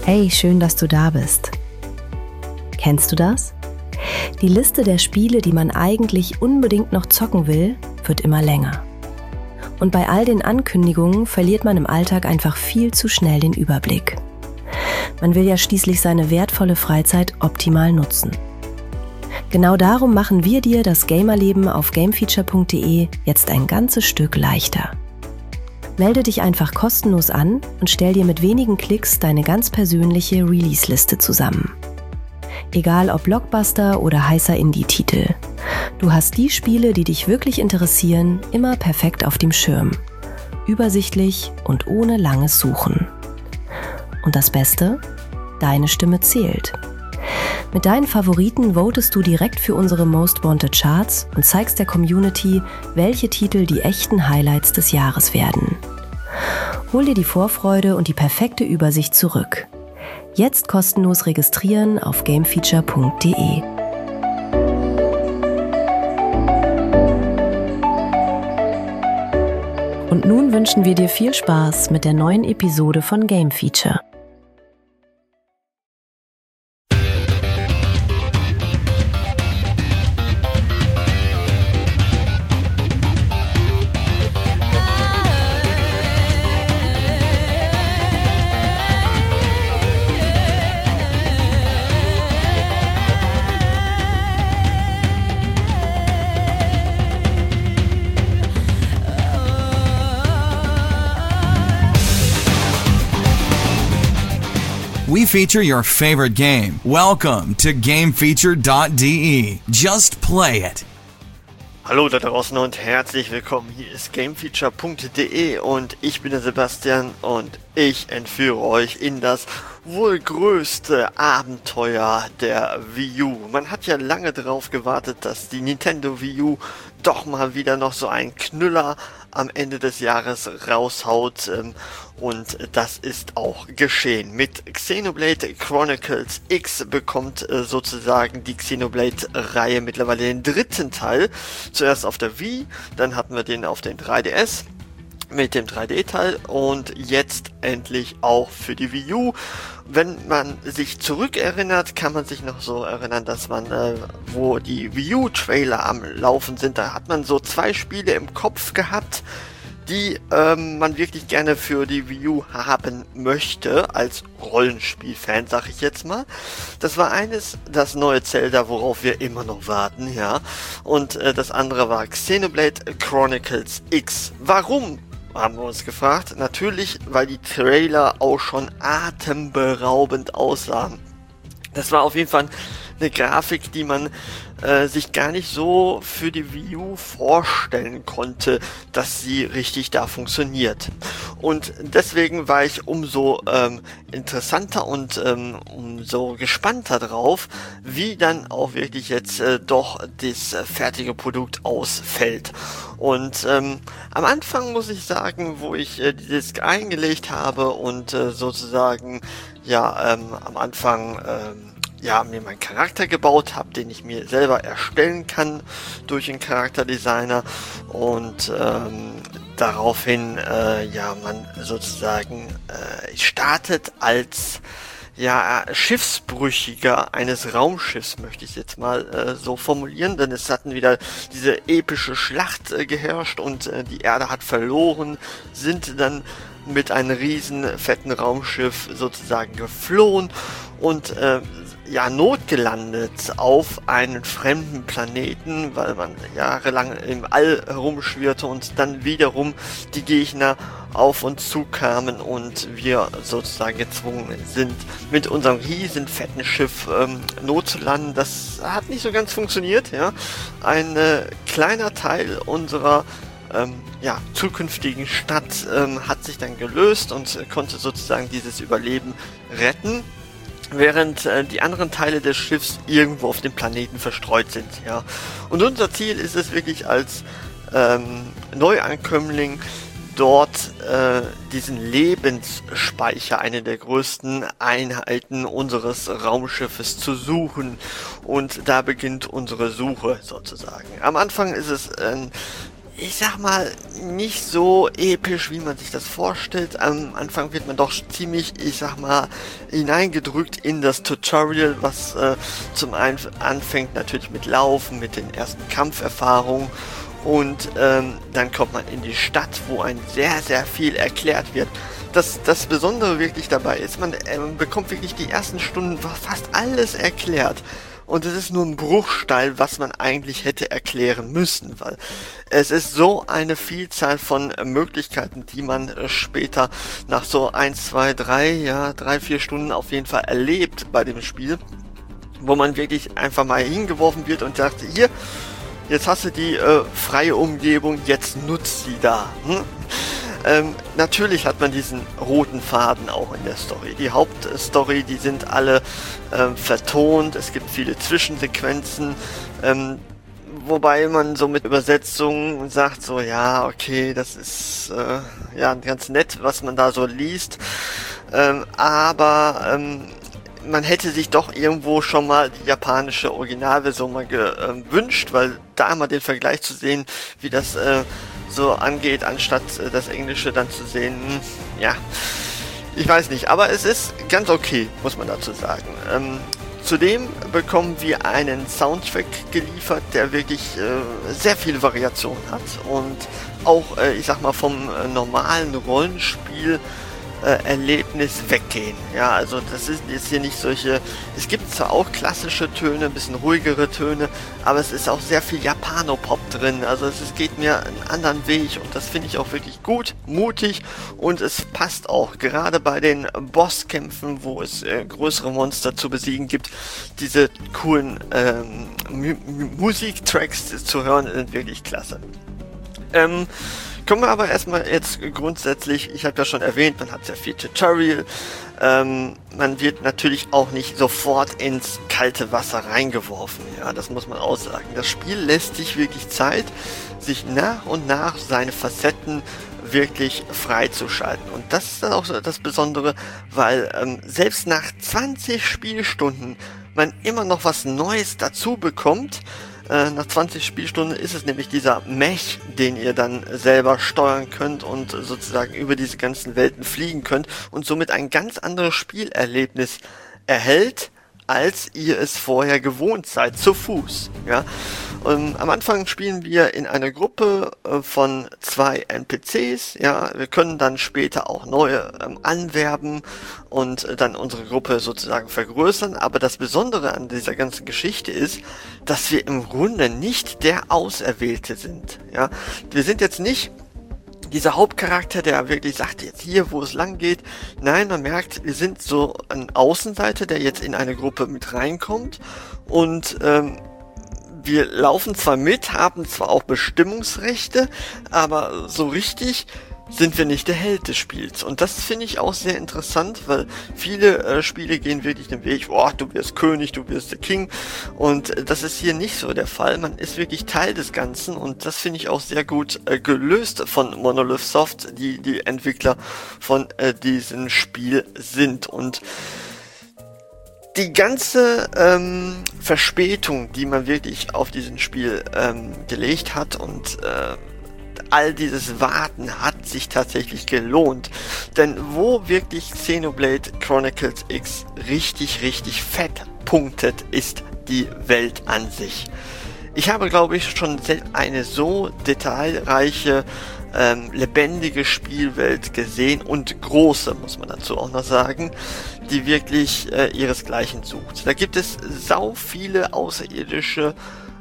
Hey, schön, dass du da bist. Kennst du das? Die Liste der Spiele, die man eigentlich unbedingt noch zocken will, wird immer länger. Und bei all den Ankündigungen verliert man im Alltag einfach viel zu schnell den Überblick. Man will ja schließlich seine wertvolle Freizeit optimal nutzen. Genau darum machen wir dir das Gamerleben auf gamefeature.de jetzt ein ganzes Stück leichter. Melde dich einfach kostenlos an und stell dir mit wenigen Klicks deine ganz persönliche Release-Liste zusammen. Egal ob Blockbuster oder heißer Indie-Titel. Du hast die Spiele, die dich wirklich interessieren, immer perfekt auf dem Schirm. Übersichtlich und ohne langes Suchen. Und das Beste? Deine Stimme zählt. Mit deinen Favoriten votest du direkt für unsere Most Wanted Charts und zeigst der Community, welche Titel die echten Highlights des Jahres werden. Hol dir die Vorfreude und die perfekte Übersicht zurück. Jetzt kostenlos registrieren auf gamefeature.de. Und nun wünschen wir dir viel Spaß mit der neuen Episode von Game Feature. We feature your favorite game. Welcome to GameFeature.de. Just play it. Hallo da draußen und herzlich willkommen. Hier ist GameFeature.de und ich bin der Sebastian und ich entführe euch in das wohl größte Abenteuer der Wii U. Man hat ja lange darauf gewartet, dass die Nintendo Wii U doch mal wieder noch so einen Knüller am Ende des Jahres raushaut und das ist auch geschehen. Mit Xenoblade Chronicles X bekommt sozusagen die Xenoblade-Reihe mittlerweile den dritten Teil. Zuerst auf der Wii, dann hatten wir den auf den 3DS mit dem 3D-Teil und jetzt endlich auch für die Wii U. Wenn man sich zurückerinnert, kann man sich noch so erinnern, dass man, wo die Wii U-Trailer am Laufen sind, da hat man so zwei Spiele im Kopf gehabt, die man wirklich gerne für die Wii U haben möchte, als Rollenspielfan, sag ich jetzt mal. Das war eines, das neue Zelda, worauf wir immer noch warten, ja. Und das andere war Xenoblade Chronicles X. Warum? Haben wir uns gefragt. Natürlich, weil die Trailer auch schon atemberaubend aussahen. Das war auf jeden Fall eine Grafik, die man sich gar nicht so für die Wii U vorstellen konnte, dass sie richtig da funktioniert. Und deswegen war ich umso interessanter und umso gespannter drauf, wie dann auch wirklich jetzt doch das fertige Produkt ausfällt. Und am Anfang muss ich sagen, wo ich die Disk eingelegt habe und sozusagen ja am Anfang mir meinen Charakter gebaut habe, den ich mir selber erstellen kann durch einen Charakterdesigner und daraufhin man sozusagen startet als Schiffsbrüchiger eines Raumschiffs, möchte ich jetzt mal so formulieren, denn es hatten wieder diese epische Schlacht geherrscht und die Erde hat verloren, sind dann mit einem riesen fetten Raumschiff sozusagen geflohen und notgelandet auf einen fremden Planeten, weil man jahrelang im All herumschwirrte und dann wiederum die Gegner auf uns zukamen und wir sozusagen gezwungen sind, mit unserem riesen fetten Schiff notzulanden. Das hat nicht so ganz funktioniert, ja. Ein kleiner Teil unserer zukünftigen Stadt hat sich dann gelöst und konnte sozusagen dieses Überleben retten, während die anderen Teile des Schiffs irgendwo auf dem Planeten verstreut sind, ja. Und unser Ziel ist es wirklich als Neuankömmling dort diesen Lebensspeicher, eine der größten Einheiten unseres Raumschiffes zu suchen, und da beginnt unsere Suche sozusagen. Am Anfang ist es ich sag mal, nicht so episch, wie man sich das vorstellt. Am Anfang wird man doch ziemlich, ich sag mal, hineingedrückt in das Tutorial, was zum einen anfängt natürlich mit Laufen, mit den ersten Kampferfahrungen. Und dann kommt man in die Stadt, wo ein sehr, sehr viel erklärt wird. Das Besondere wirklich dabei ist, man bekommt wirklich die ersten Stunden fast alles erklärt. Und es ist nur ein Bruchteil, was man eigentlich hätte erklären müssen, weil es ist so eine Vielzahl von Möglichkeiten, die man später nach so 1, 2, 3, 4 Stunden auf jeden Fall erlebt bei dem Spiel, wo man wirklich einfach mal hingeworfen wird und sagt, hier, jetzt hast du die freie Umgebung, jetzt nutzt sie da. Natürlich hat man diesen roten Faden auch in der Story. Die Hauptstory, die sind alle vertont, es gibt viele Zwischensequenzen, wobei man so mit Übersetzungen sagt, so ja, okay, das ist ja ganz nett, was man da so liest, aber man hätte sich doch irgendwo schon mal die japanische Originalversion mal gewünscht, weil da mal den Vergleich zu sehen, wie das so angeht, anstatt das Englische dann zu sehen, ja, ich weiß nicht, aber es ist ganz okay, muss man dazu sagen. Zudem bekommen wir einen Soundtrack geliefert, der wirklich sehr viele Variationen hat und auch, ich sag mal, vom normalen Rollenspiel Erlebnis weggehen. Ja, also das ist jetzt hier nicht solche, es gibt zwar auch klassische Töne, ein bisschen ruhigere Töne, aber es ist auch sehr viel Japanopop drin, also es geht mir einen anderen Weg und das finde ich auch wirklich gut, mutig und es passt auch, gerade bei den Bosskämpfen, wo es größere Monster zu besiegen gibt, diese coolen Musiktracks zu hören, sind wirklich klasse. Kommen wir aber erstmal jetzt grundsätzlich, ich habe ja schon erwähnt, man hat sehr viel Tutorial, man wird natürlich auch nicht sofort ins kalte Wasser reingeworfen, ja, das muss man auch sagen. Das Spiel lässt sich wirklich Zeit, sich nach und nach seine Facetten wirklich freizuschalten. Und das ist dann auch das Besondere, weil selbst nach 20 Spielstunden man immer noch was Neues dazu bekommt. Nach 20 Spielstunden ist es nämlich dieser Mech, den ihr dann selber steuern könnt und sozusagen über diese ganzen Welten fliegen könnt und somit ein ganz anderes Spielerlebnis erhält, als ihr es vorher gewohnt seid, zu Fuß. Ja? Am Anfang spielen wir in einer Gruppe von 2 NPCs. Ja? Wir können dann später auch neue anwerben und dann unsere Gruppe sozusagen vergrößern. Aber das Besondere an dieser ganzen Geschichte ist, dass wir im Grunde nicht der Auserwählte sind. Ja? Wir sind jetzt nicht dieser Hauptcharakter, der wirklich sagt, jetzt hier, wo es lang geht. Nein, man merkt, wir sind so ein Außenseiter, der jetzt in eine Gruppe mit reinkommt und wir laufen zwar mit, haben zwar auch Bestimmungsrechte, aber so richtig sind wir nicht der Held des Spiels. Und das finde ich auch sehr interessant, weil viele Spiele gehen wirklich den Weg, oh, du wirst König, du wirst der King. Und das ist hier nicht so der Fall. Man ist wirklich Teil des Ganzen und das finde ich auch sehr gut gelöst von Monolith Soft, die Entwickler von diesem Spiel sind. Und die ganze Verspätung, die man wirklich auf diesem Spiel gelegt hat und all dieses Warten hat sich tatsächlich gelohnt. Denn wo wirklich Xenoblade Chronicles X richtig, richtig fett punktet, ist die Welt an sich. Ich habe, glaube ich, schon eine so detailreiche, lebendige Spielwelt gesehen und große, muss man dazu auch noch sagen, die wirklich ihresgleichen sucht. Da gibt es sau viele außerirdische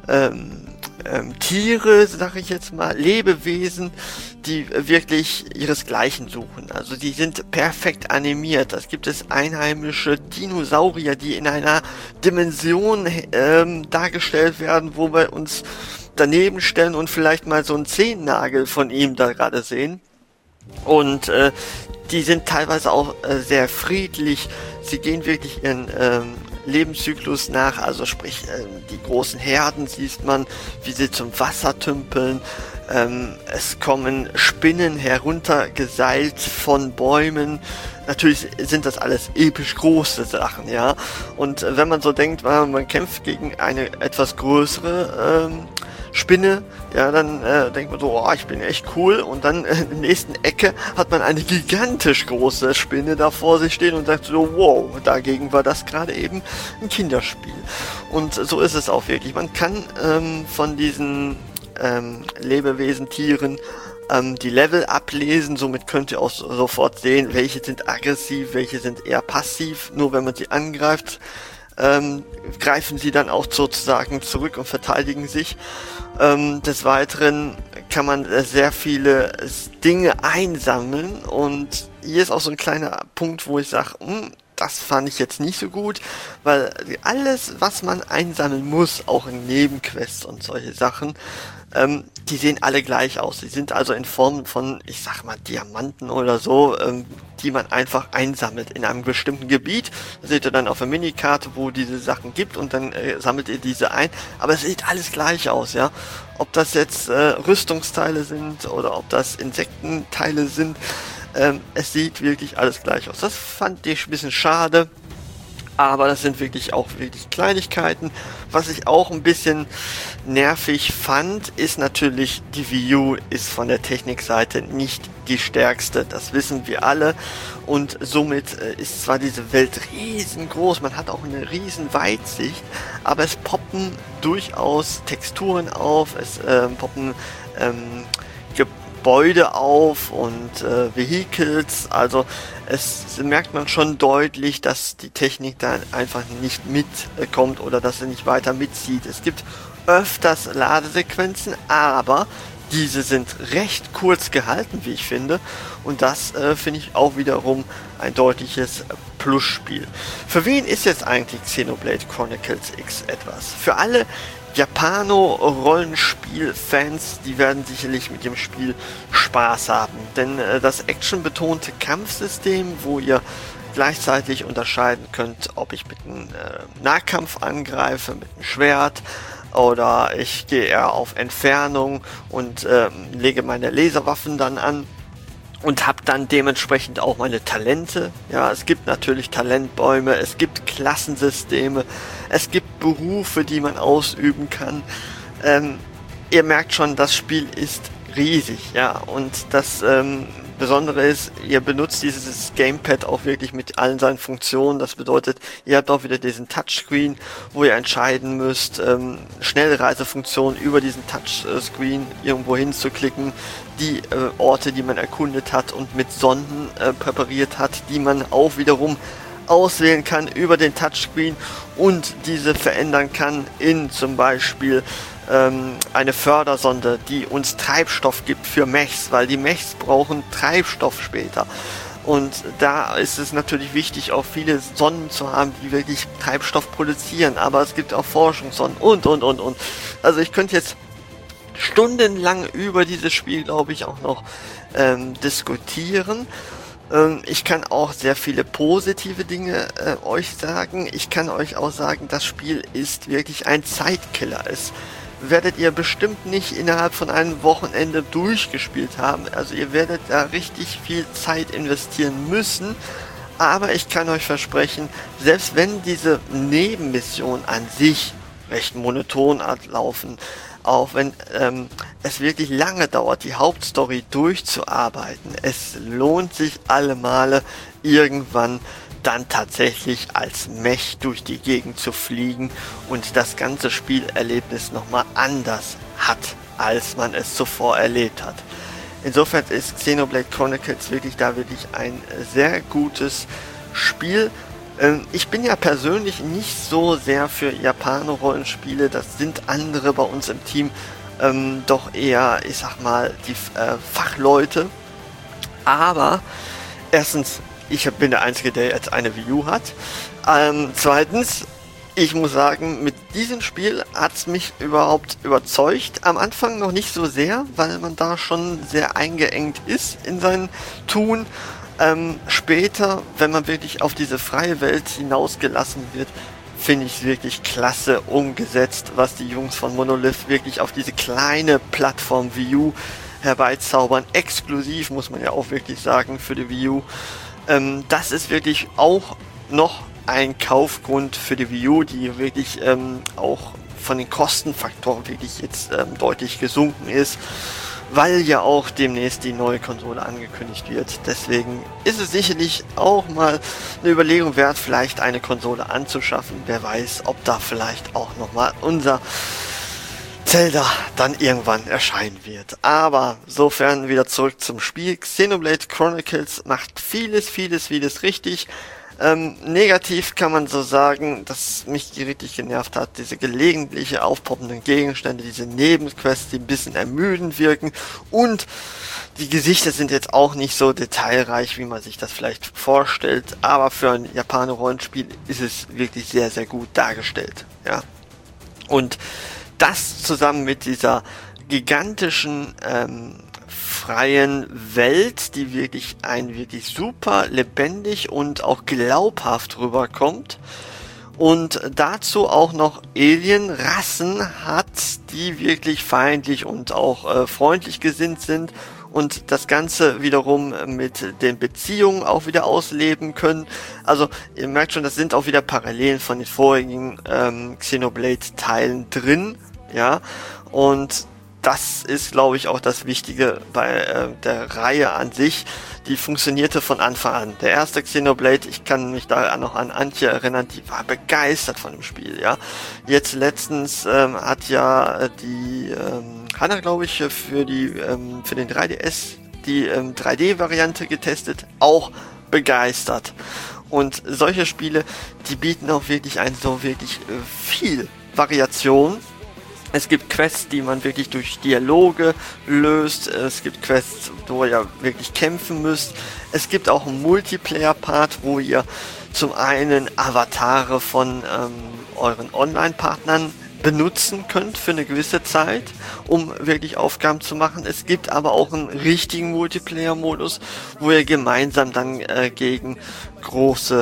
Tiere, sage ich jetzt mal, Lebewesen, die wirklich ihresgleichen suchen. Also die sind perfekt animiert. Es gibt einheimische Dinosaurier, die in einer Dimension dargestellt werden, wo wir uns daneben stellen und vielleicht mal so einen Zehennagel von ihm da gerade sehen. Und die sind teilweise auch sehr friedlich. Sie gehen wirklich ihren Lebenszyklus nach, also sprich die großen Herden sieht man, wie sie zum Wasser tümpeln. Es kommen Spinnen heruntergeseilt von Bäumen. Natürlich sind das alles episch große Sachen, ja. Und wenn man so denkt, man kämpft gegen eine etwas größere Spinne, ja, dann denkt man so, oh, ich bin echt cool, und dann in der nächsten Ecke hat man eine gigantisch große Spinne da vor sich stehen und sagt so, wow, dagegen war das gerade eben ein Kinderspiel. Und so ist es auch wirklich. Man kann von diesen Lebewesen, Tieren, die Level ablesen, somit könnt ihr auch sofort sehen, welche sind aggressiv, welche sind eher passiv. Nur wenn man sie angreift, greifen sie dann auch sozusagen zurück und verteidigen sich. Des Weiteren kann man sehr viele Dinge einsammeln, und hier ist auch so ein kleiner Punkt, wo ich sage, das fand ich jetzt nicht so gut, weil alles, was man einsammeln muss, auch in Nebenquests und solche Sachen, die sehen alle gleich aus. Die sind also in Form von, ich sag mal, Diamanten oder so, die man einfach einsammelt in einem bestimmten Gebiet. Da seht ihr dann auf der Minikarte, wo diese Sachen gibt, und dann sammelt ihr diese ein. Aber es sieht alles gleich aus, ja. Ob das jetzt Rüstungsteile sind oder ob das Insektenteile sind, es sieht wirklich alles gleich aus. Das fand ich ein bisschen schade. Aber das sind wirklich Kleinigkeiten. Was ich auch ein bisschen nervig fand, ist natürlich, die Wii U ist von der Technikseite nicht die stärkste. Das wissen wir alle. Und somit ist zwar diese Welt riesengroß, man hat auch eine riesen Weitsicht, aber es poppen durchaus Texturen auf, es poppen Gebäude auf und Vehicles, also es merkt man schon deutlich, dass die Technik da einfach nicht mitkommt oder dass sie nicht weiter mitzieht. Es gibt öfters Ladesequenzen, aber diese sind recht kurz gehalten, wie ich finde, und das finde ich auch wiederum ein deutliches Plusspiel. Für wen ist jetzt eigentlich Xenoblade Chronicles X etwas? Für alle Japano-Rollenspiel-Fans, die werden sicherlich mit dem Spiel Spaß haben, denn das actionbetonte Kampfsystem, wo ihr gleichzeitig unterscheiden könnt, ob ich mit einem Nahkampf angreife, mit einem Schwert, oder ich gehe eher auf Entfernung und lege meine Laserwaffen dann an und habe dann dementsprechend auch meine Talente. Ja, es gibt natürlich Talentbäume, es gibt Klassensysteme, es gibt Berufe, die man ausüben kann. Ihr merkt schon, das Spiel ist riesig, ja, und das Besondere ist, ihr benutzt dieses Gamepad auch wirklich mit allen seinen Funktionen. Das bedeutet, ihr habt auch wieder diesen Touchscreen, wo ihr entscheiden müsst, Schnellreisefunktion über diesen Touchscreen irgendwo hinzuklicken, die Orte, die man erkundet hat und mit Sonden präpariert hat, die man auch wiederum auswählen kann über den Touchscreen und diese verändern kann in zum Beispiel eine Fördersonde, die uns Treibstoff gibt für Mechs, weil die Mechs brauchen Treibstoff später. Und da ist es natürlich wichtig, auch viele Sonden zu haben, die wirklich Treibstoff produzieren. Aber es gibt auch Forschungssonden und. Also ich könnte jetzt stundenlang über dieses Spiel, glaube ich, auch noch diskutieren. Ich kann auch sehr viele positive Dinge euch sagen. Ich kann euch auch sagen, das Spiel ist wirklich ein Zeitkiller. Es werdet ihr bestimmt nicht innerhalb von einem Wochenende durchgespielt haben. Also ihr werdet da richtig viel Zeit investieren müssen. Aber ich kann euch versprechen, selbst wenn diese Nebenmissionen an sich recht monoton ablaufen, auch wenn es wirklich lange dauert, die Hauptstory durchzuarbeiten, es lohnt sich alle Male irgendwann dann tatsächlich als Mech durch die Gegend zu fliegen und das ganze Spielerlebnis nochmal anders hat, als man es zuvor erlebt hat. Insofern ist Xenoblade Chronicles wirklich ein sehr gutes Spiel. Ich bin ja persönlich nicht so sehr für Japano-Rollenspiele, das sind andere bei uns im Team doch eher, ich sag mal, die Fachleute. Aber erstens, ich bin der Einzige, der jetzt eine Wii U hat. Zweitens, ich muss sagen, mit diesem Spiel hat es mich überhaupt überzeugt. Am Anfang noch nicht so sehr, weil man da schon sehr eingeengt ist in seinem Tun. Später, wenn man wirklich auf diese freie Welt hinausgelassen wird, finde ich es wirklich klasse umgesetzt, was die Jungs von Monolith wirklich auf diese kleine Plattform Wii U herbeizaubern. Exklusiv, muss man ja auch wirklich sagen, für die Wii U. Das ist wirklich auch noch ein Kaufgrund für die Wii U, die wirklich auch von den Kostenfaktoren wirklich jetzt deutlich gesunken ist, weil ja auch demnächst die neue Konsole angekündigt wird. Deswegen ist es sicherlich auch mal eine Überlegung wert, vielleicht eine Konsole anzuschaffen. Wer weiß, ob da vielleicht auch nochmal unser Zelda dann irgendwann erscheinen wird. Aber sofern wieder zurück zum Spiel. Xenoblade Chronicles macht vieles richtig. Negativ kann man so sagen, dass mich richtig genervt hat, diese gelegentliche aufpoppenden Gegenstände, diese Nebenquests, die ein bisschen ermüdend wirken, und die Gesichter sind jetzt auch nicht so detailreich, wie man sich das vielleicht vorstellt, aber für ein Japaner-Rollenspiel ist es wirklich sehr, sehr gut dargestellt, ja. Und das zusammen mit dieser gigantischen freien Welt, die wirklich super lebendig und auch glaubhaft rüberkommt, und dazu auch noch Alien-Rassen hat, die wirklich feindlich und auch freundlich gesinnt sind und das Ganze wiederum mit den Beziehungen auch wieder ausleben können. Also ihr merkt schon, das sind auch wieder Parallelen von den vorigen Xenoblade-Teilen drin, ja, und das ist, glaube ich, auch das Wichtige bei der Reihe an sich. Die funktionierte von Anfang an. Der erste Xenoblade, ich kann mich da noch an Antje erinnern, die war begeistert von dem Spiel, ja. Jetzt letztens hat ja die Hanna, glaube ich, für den 3DS die 3D-Variante getestet, auch begeistert. Und solche Spiele, die bieten auch wirklich viel Variation. Es gibt Quests, die man wirklich durch Dialoge löst. Es gibt Quests, wo ihr wirklich kämpfen müsst. Es gibt auch einen Multiplayer-Part, wo ihr zum einen Avatare von euren Online-Partnern benutzen könnt für eine gewisse Zeit, um wirklich Aufgaben zu machen. Es gibt aber auch einen richtigen Multiplayer-Modus, wo ihr gemeinsam dann gegen große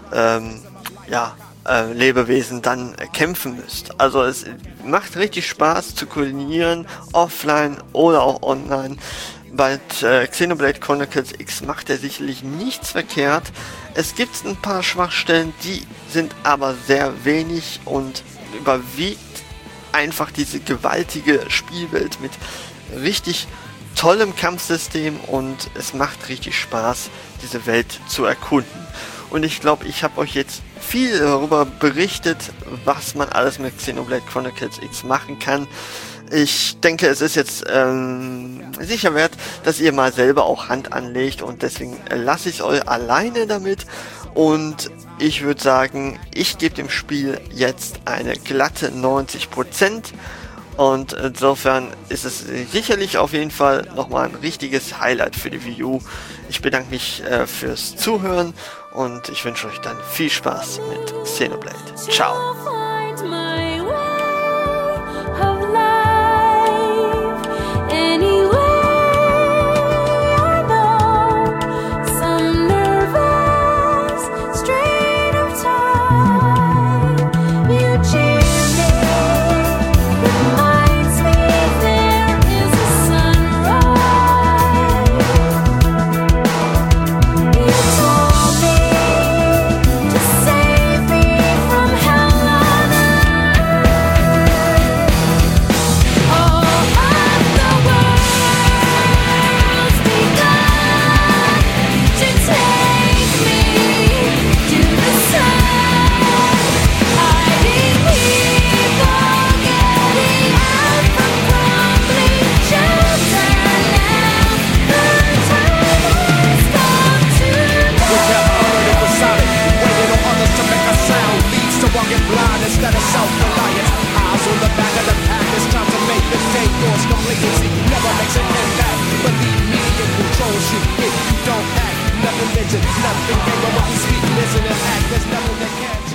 Lebewesen dann kämpfen müsst. Also es macht richtig Spaß zu koordinieren, offline oder auch online. Bei Xenoblade Chronicles X macht er sicherlich nichts verkehrt. Es gibt ein paar Schwachstellen, die sind aber sehr wenig und überwiegt einfach diese gewaltige Spielwelt mit richtig tollem Kampfsystem, und es macht richtig Spaß, diese Welt zu erkunden. Und ich glaube, ich habe euch jetzt viel darüber berichtet, was man alles mit Xenoblade Chronicles X machen kann. Ich denke, es ist jetzt sicher wert, dass ihr mal selber auch Hand anlegt, und deswegen lasse ich euch alleine damit. Und ich würde sagen, ich gebe dem Spiel jetzt eine glatte 90%. Und insofern ist es sicherlich auf jeden Fall nochmal ein richtiges Highlight für die Wii U. Ich bedanke mich fürs Zuhören, und ich wünsche euch dann viel Spaß mit Xenoblade. Ciao! Instead of self-reliance, eyes on the back of the pack. It's time to make the day yours. Complacency never makes an impact. Believe me, it controls you. If you don't act, nothing mentioned, nothing gained. But what we speak, listen and act, there's nothing that can